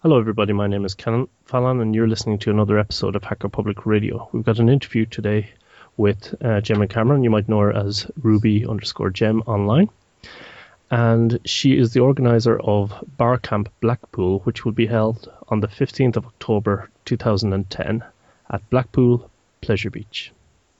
Hello, everybody. My name is Ken Fallon, and you're listening to another episode of Hacker Public Radio. We've got an interview today with Gemma Cameron. You might know her as Ruby_Gem online. And she is the organizer of Barcamp Blackpool, which will be held on the 15th of October 2010 at Blackpool Pleasure Beach.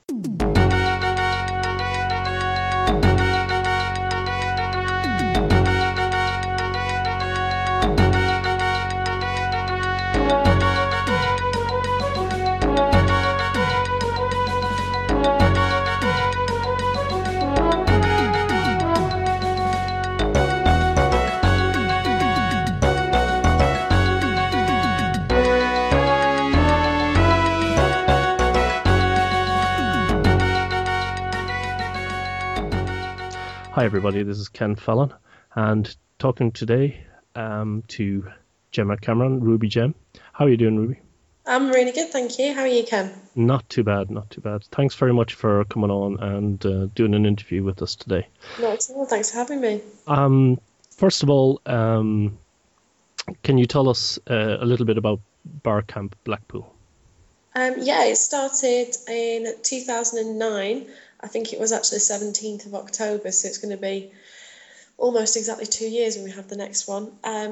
Hi everybody, this is Ken Fallon, and talking today to Gemma Cameron, Ruby Gem. How are you doing, Ruby? I'm really good, thank you. How are you, Ken? Not too bad, not too bad. Thanks very much for coming on and doing an interview with us today. Not at all, thanks for having me. First of all, can you tell us a little bit about Barcamp Blackpool? Yeah, it started in 2009. I think it was actually the 17th of October, so it's going to be almost exactly 2 years when we have the next one. I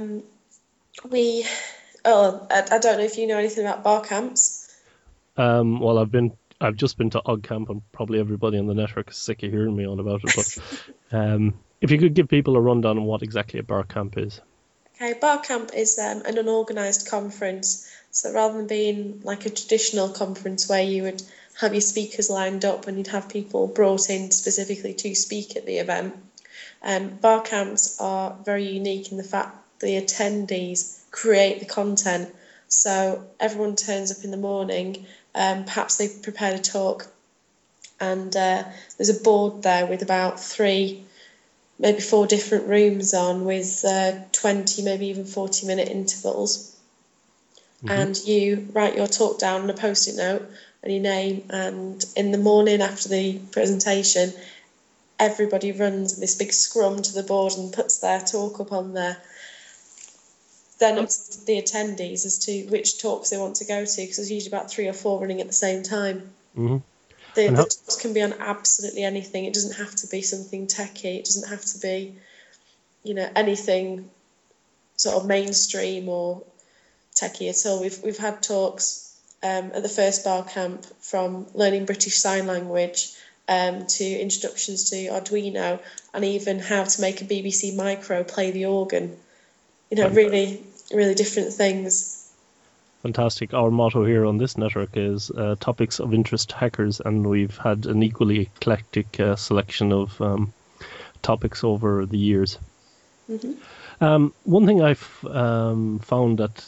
don't know if you know anything about bar camps. Well, I've just been to OggCamp, and probably everybody on the network is sick of hearing me on about it. But if you could give people a rundown on what exactly a bar camp is. Okay, bar camp is an unorganised conference. So rather than being like a traditional conference where you would have your speakers lined up and you'd have people brought in specifically to speak at the event, bar camps are very unique in the fact the attendees create the content. So everyone turns up in the morning, perhaps they prepared a talk, and there's a board there with about 3, maybe 4 different rooms on with 20, maybe even 40-minute intervals. Mm-hmm. And you write your talk down on a post-it note and your name, and in the morning after the presentation, everybody runs this big scrum to the board and puts their talk up on there. Then up to the attendees as to which talks they want to go to, because there's usually about 3 or 4 running at the same time. Mm-hmm. The talks can be on absolutely anything. It doesn't have to be something techie. It doesn't have to be, anything sort of mainstream or techie at all. We've had talks at the first bar camp from learning British Sign Language to introductions to Arduino, and even how to make a BBC Micro play the organ. Really, really different things. Fantastic. Our motto here on this network is topics of interest to hackers, and we've had an equally eclectic selection of topics over the years. Mm-hmm. One thing I've found at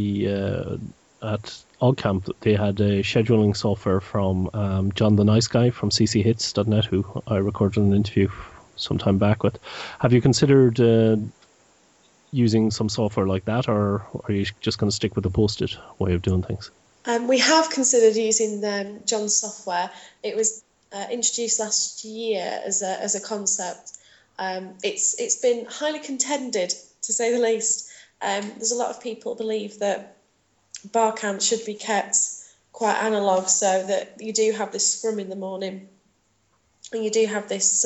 OggCamp, they had a scheduling software from John the Nice Guy from cchits.net, who I recorded an interview some time back with. Have you considered using some software like that, or are you just going to stick with the post-it way of doing things? We have considered using John's software. It was introduced last year as a concept. It's been highly contended, to say the least. There's a lot of people who believe that bar camps should be kept quite analogue, so that you do have this scrum in the morning and you do have this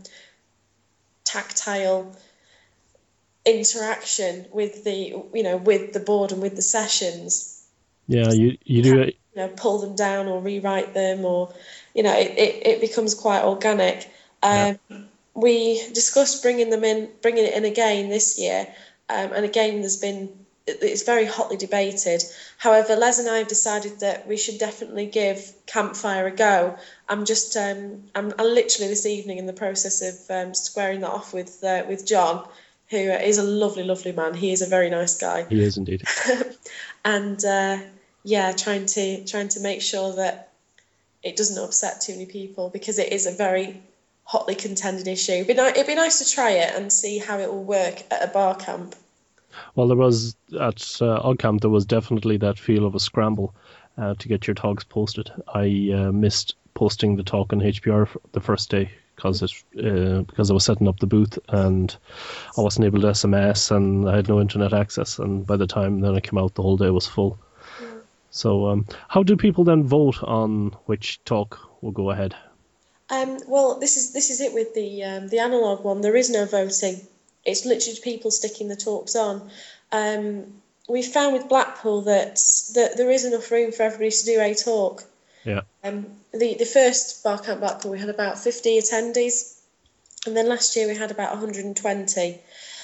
tactile interaction with the board and with the sessions. Yeah, you do pull them down or rewrite them, or it becomes quite organic. We discussed bringing it in again this year, and again it's very hotly debated. However, Les and I have decided that we should definitely give Campfire a go. I'm literally this evening in the process of squaring that off with John, who is a lovely, lovely man. He is a very nice guy. He is indeed. And trying to make sure that it doesn't upset too many people, because it is a very hotly contended issue. It'd be nice to try it and see how it will work at a bar camp. Well, there was at OggCamp, there was definitely that feel of a scramble to get your talks posted. I missed posting the talk on HPR the first day because I was setting up the booth and I wasn't able to SMS and I had no internet access. And by the time then I came out, the whole day was full. Yeah. So how do people then vote on which talk will go ahead? Well, this is it with the analog one. There is no voting. It's literally people sticking the talks on. We found with Blackpool that there is enough room for everybody to do a talk. Yeah. The first Barcamp Blackpool, we had about 50 attendees, and then last year we had about 120.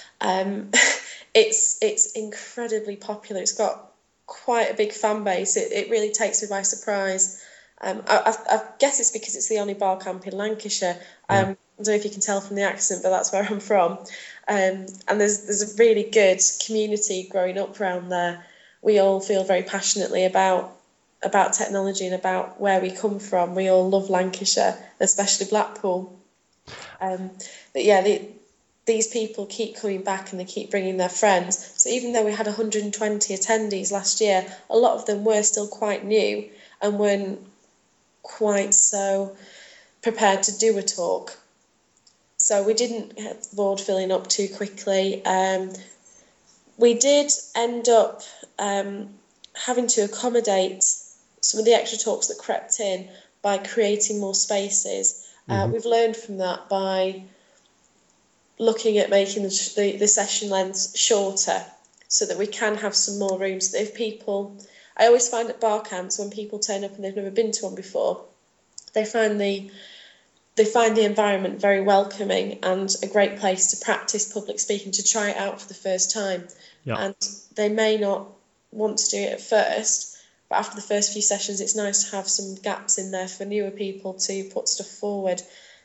It's incredibly popular. It's got quite a big fan base. It really takes me by surprise. I guess it's because it's the only Barcamp in Lancashire. I don't know if you can tell from the accent, but that's where I'm from. And there's a really good community growing up around there. We all feel very passionately about technology and about where we come from. We all love Lancashire, especially Blackpool. But yeah, these people keep coming back and they keep bringing their friends. So even though we had 120 attendees last year, a lot of them were still quite new and weren't quite so prepared to do a talk. So we didn't get the board filling up too quickly. We did end up having to accommodate some of the extra talks that crept in by creating more spaces. We've learned from that by looking at making the session lengths shorter so that we can have some more rooms. So if people, I always find at bar camps when people turn up and they've never been to one before, they find the environment very welcoming and a great place to practice public speaking, to try it out for the first time. Yeah. And they may not want to do it at first, but after the first few sessions, it's nice to have some gaps in there for newer people to put stuff forward.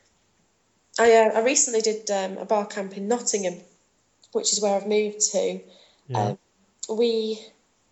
I recently did a bar camp in Nottingham, which is where I've moved to. Yeah. We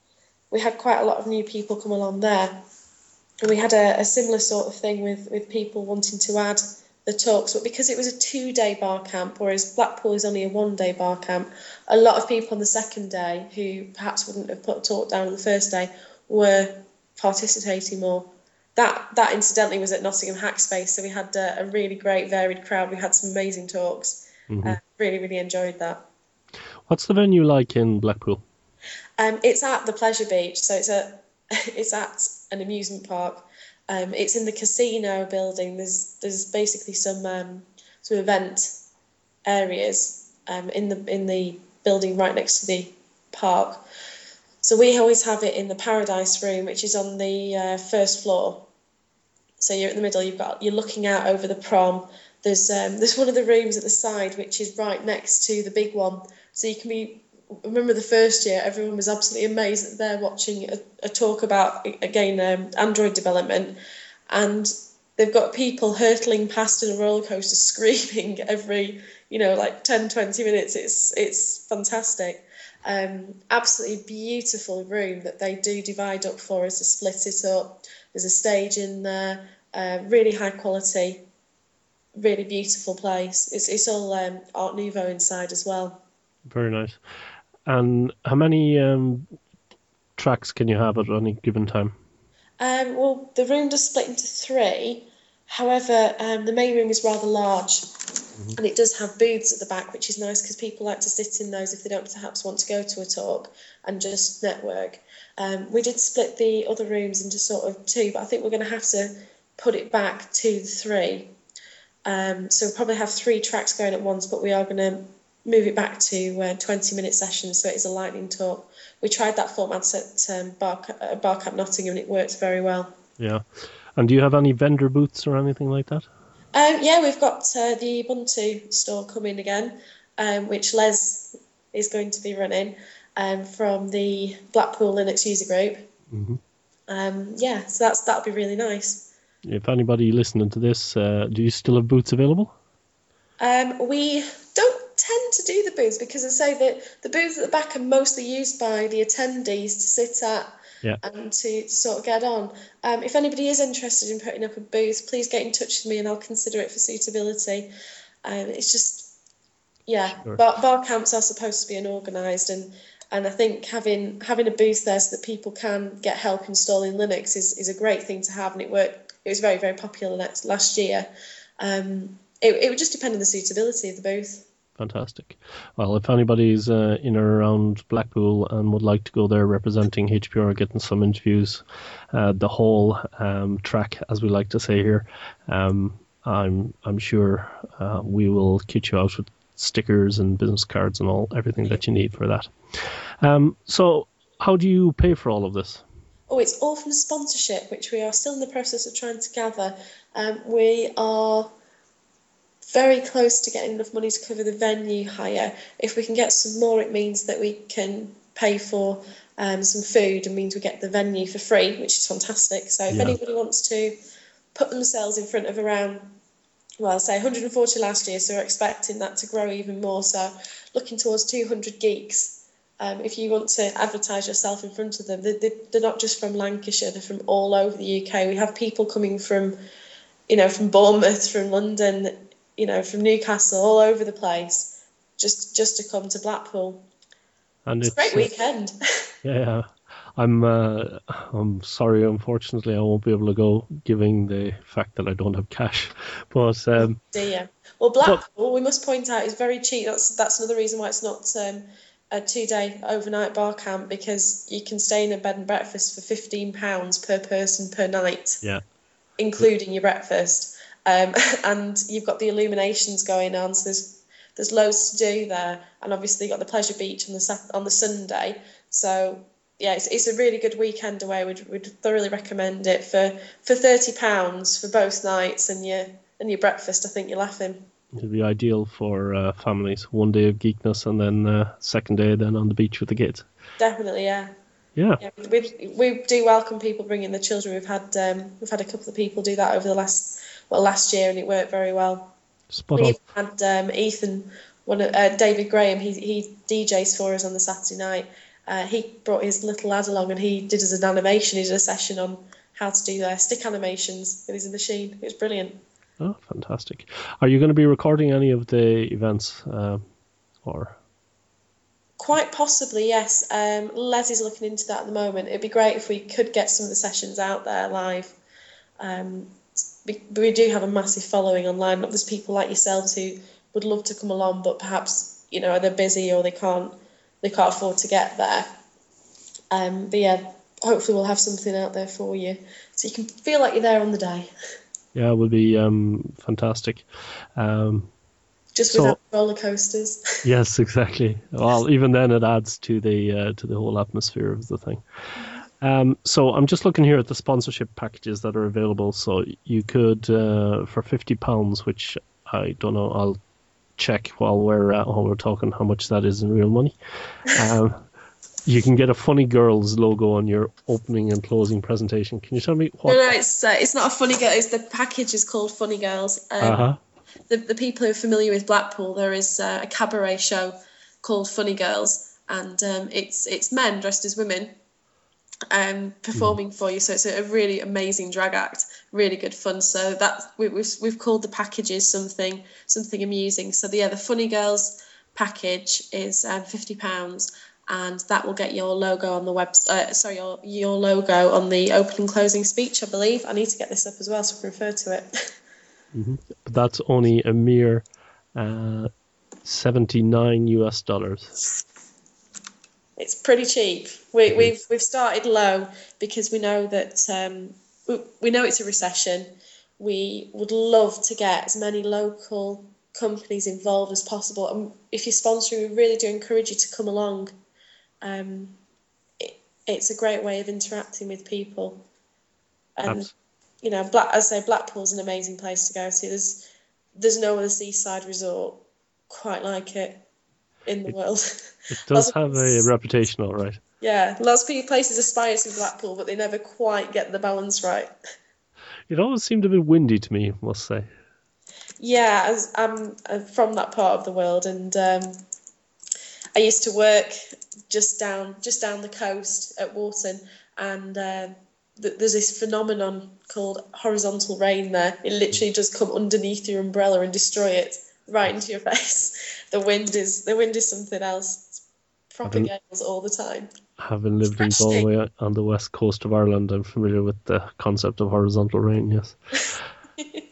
had quite a lot of new people come along there, and we had a similar sort of thing with people wanting to add the talks, but because it was a 2-day bar camp, whereas Blackpool is only a 1-day bar camp, a lot of people on the second day who perhaps wouldn't have put a talk down on the first day were participating more. That incidentally was at Nottingham Hackspace, so we had a really great varied crowd. We had some amazing talks. Really, really enjoyed that. What's the venue like in Blackpool? It's at the Pleasure Beach, so it's at an amusement park. It's in the casino building. There's basically some event areas in the building right next to the park. So we always have it in the Paradise Room, which is on the first floor. So you're in the middle. You're looking out over the prom. There's one of the rooms at the side which is right next to the big one. So you can be. Remember the first year, everyone was absolutely amazed that they're watching a talk about again Android development, and they've got people hurtling past in a roller coaster screaming every 10-20 minutes. It's fantastic. Absolutely beautiful room that they do divide up for us to split it up. There's a stage in there, really high quality, really beautiful place. It's all Art Nouveau inside as well. Very nice. And how many tracks can you have at any given time? Well, the room does split into 3. However, the main room is rather large, and it does have booths at the back, which is nice because people like to sit in those if they don't perhaps want to go to a talk and just network. We did split the other rooms into sort of 2, but I think we're going to have to put it back to 3. So we'll probably have 3 tracks going at once, but we are going to move it back to 20-minute sessions, so it is a lightning talk. We tried that format at Barcamp Nottingham, and it worked very well. Yeah. And do you have any vendor booths or anything like that? Yeah, we've got the Ubuntu store coming again, which Les is going to be running from the Blackpool Linux user group. So that'll be really nice. If anybody listening to this, do you still have booths available? We don't tend to do the booths because I say that the booths at the back are mostly used by the attendees to sit at and to sort of get on. If anybody is interested in putting up a booth, please get in touch with me and I'll consider it for suitability. It's just, sure. Bar camps are supposed to be unorganised, and I think having a booth there so that people can get help installing Linux is a great thing to have, and it worked. It was very, very popular last year. it would just depend on the suitability of the booth. Fantastic. Well, if anybody's in or around Blackpool and would like to go there representing HPR, getting some interviews, the whole track, as we like to say here, I'm sure we will kit you out with stickers and business cards and everything that you need for that. So how do you pay for all of this? Oh, it's all from sponsorship, which we are still in the process of trying to gather. We are very close to getting enough money to cover the venue hire. If we can get some more, it means that we can pay for some food and means we get the venue for free, which is fantastic. So if anybody wants to put themselves in front of around, well, I'll say 140 last year, so we're expecting that to grow even more. So looking towards 200 geeks. If you want to advertise yourself in front of them, they're not just from Lancashire, they're from all over the UK. We have people coming from Bournemouth, from London, from Newcastle, all over the place, just to come to Blackpool. And it's a great weekend. Yeah, I'm sorry, unfortunately, I won't be able to go, given the fact that I don't have cash. But dear. Well, Blackpool, we must point out, is very cheap. That's another reason why it's not a 2-day overnight bar camp, because you can stay in a bed and breakfast for £15 per person per night, including your breakfast. And you've got the illuminations going on, so there's loads to do there, and obviously you've got the Pleasure Beach on the Sunday. So yeah, it's a really good weekend away. We'd thoroughly recommend it for £30 for both nights and your breakfast. I think you're laughing. It'll be ideal for families. 1 day of geekness and then second day then on the beach with the kids. Definitely, yeah. Yeah. We do welcome people bringing the children. We've had a couple of people do that over the last year, and it worked very well. Spot on. We had Ethan, David Graham. He DJs for us on the Saturday night. He brought his little lad along, and he did as an animation. He did a session on how to do stick animations with his machine. It was brilliant. Oh, fantastic. Are you going to be recording any of the events? Or quite possibly, yes. Les is looking into that at the moment. It'd be great if we could get some of the sessions out there live. We do have a massive following online. There's people like yourselves who would love to come along, but perhaps they're busy or they can't afford to get there. But yeah, hopefully we'll have something out there for you, so you can feel like you're there on the day. Yeah, it would be fantastic. Just without roller coasters. Yes, exactly. Well, even then it adds to the whole atmosphere of the thing. So I'm just looking here at the sponsorship packages that are available. So you could, for £50, which I don't know, I'll check while we're talking how much that is in real money. You can get a Funny Girls logo on your opening and closing presentation. Can you tell me what? No, it's not a Funny Girl. The package is called Funny Girls. The people who are familiar with Blackpool, there is a cabaret show called Funny Girls, and it's men dressed as women performing for you. So it's a really amazing drag act, really good fun. So that we've called the packages something amusing. So the Funny Girls package is £50. And that will get your logo on the website. Your logo on the opening and closing speech, I believe. I need to get this up as well so I can refer to it. Mm-hmm. But that's only a mere $79. It's pretty cheap. We've started low because we know that we know it's a recession. We would love to get as many local companies involved as possible. And if you're sponsoring, we really do encourage you to come along. It's a great way of interacting with people, and Blackpool's an amazing place to go to. There's no other seaside resort quite like it in the world. It does have a reputation, all right. Yeah, lots of places aspire to Blackpool, but they never quite get the balance right. It always seemed a bit windy to me, I must say. Yeah, I'm from that part of the world, and I used to work just down the coast at Wharton, and there's this phenomenon called horizontal rain there. It literally just come underneath your umbrella and destroy it right into your face. The wind is something else. It's proper gales all the time. Having lived in Galway on the west coast of Ireland, I'm familiar with the concept of horizontal rain, yes.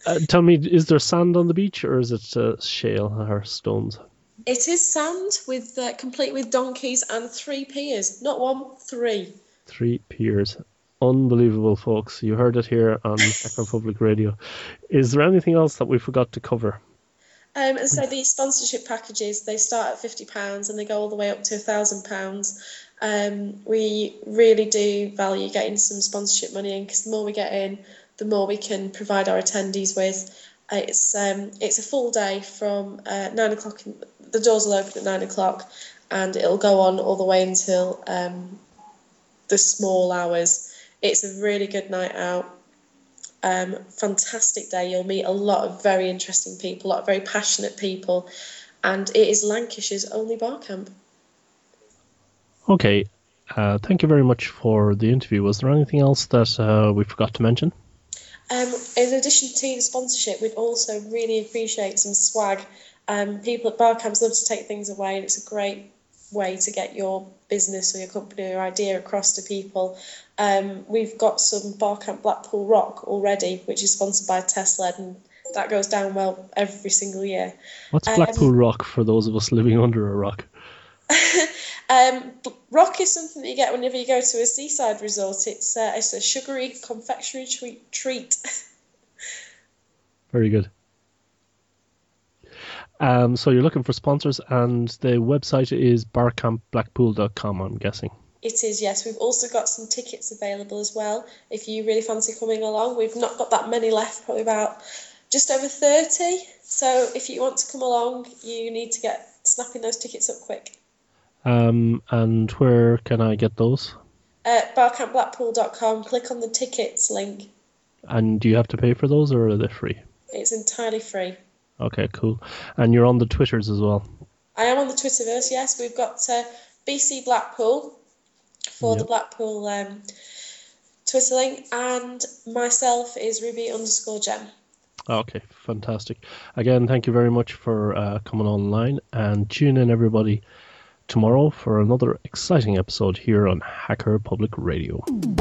Tell me, is there sand on the beach or is it shale or stones? It is sand, with complete with donkeys and 3 piers. Not 1, 3. 3 piers. Unbelievable, folks. You heard it here on Hacker Public Radio. Is there anything else that we forgot to cover? And so these sponsorship packages, they start at £50 and they go all the way up to £1,000. We really do value getting some sponsorship money in, because the more we get in, the more we can provide our attendees with. It's a full day from 9 o'clock. The doors will open at 9 o'clock, and it'll go on all the way until the small hours. It's a really good night out. Fantastic day. You'll meet a lot of very interesting people, a lot of very passionate people, and it is Lancashire's only bar camp. Okay, thank you very much for the interview. Was there anything else that we forgot to mention? In addition to the sponsorship, we'd also really appreciate some swag. People at bar camps love to take things away, and it's a great way to get your business or your company or your idea across to people. We've got some Bar Camp Blackpool Rock already, which is sponsored by Tesla, and that goes down well every single year. What's Blackpool Rock for those of us living under a rock? Rock is something that you get whenever you go to a seaside resort. It's a sugary confectionery treat. Very good. So you're looking for sponsors, and the website is barcampblackpool.com, I'm guessing. It is, yes. We've also got some tickets available as well, if you really fancy coming along. We've not got that many left, probably about just over 30. So if you want to come along, you need to get snapping those tickets up quick. And where can I get those? Barcampblackpool.com. Click on the tickets link. And do you have to pay for those, or are they free? It's entirely free. Okay, cool. And you're on the Twitters as well? I am on the Twitterverse, yes. We've got BC Blackpool for the Blackpool Twitter link, and myself is Ruby_Gem. Okay, fantastic. Again, thank you very much for coming online, and tune in, everybody, tomorrow for another exciting episode here on Hacker Public Radio.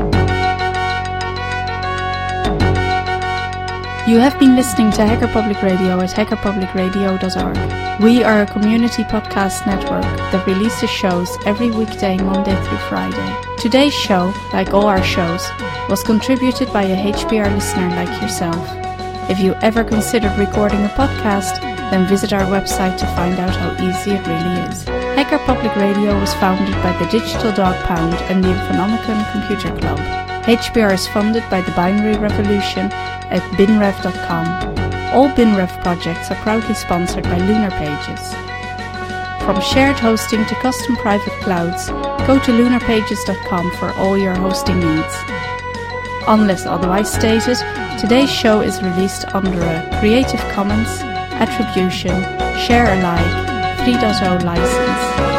You have been listening to Hacker Public Radio at hackerpublicradio.org. We are a community podcast network that releases shows every weekday, Monday through Friday. Today's show, like all our shows, was contributed by a HPR listener like yourself. If you ever considered recording a podcast, then visit our website to find out how easy it really is. Hacker Public Radio was founded by the Digital Dog Pound and the Infonomicon Computer Club. HPR is funded by the Binary Revolution at binrev.com. All BinRev projects are proudly sponsored by Lunar Pages. From shared hosting to custom private clouds, go to lunarpages.com for all your hosting needs. Unless otherwise stated, today's show is released under a Creative Commons Attribution Share Alike 3.0 license.